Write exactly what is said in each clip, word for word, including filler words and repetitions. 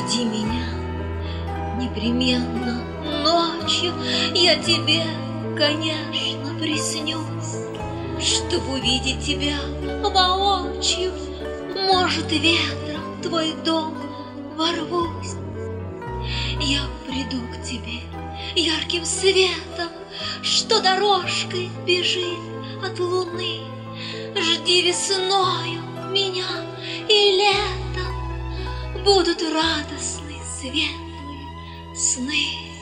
Жди меня непременно ночью, я тебе, конечно, приснюсь, чтоб увидеть тебя воочию. Может, ветром твой дом ворвусь. Я приду к тебе ярким светом, что дорожкой бежит от луны. Жди весною меня, и летом будут радостные светлые сны.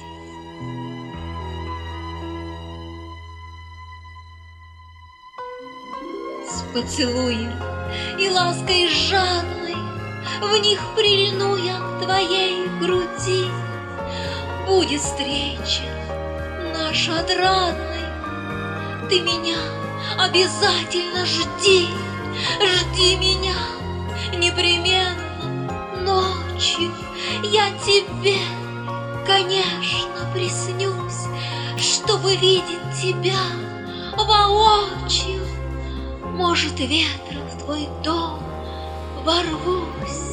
С поцелуем и лаской жадной в них прильну я к твоей груди. Будет встреча наша отрадной, ты меня обязательно жди. Жди меня непременно ночью, я тебе, конечно, приснюсь, чтобы видеть тебя воочию. Может, ветром в твой дом ворвусь.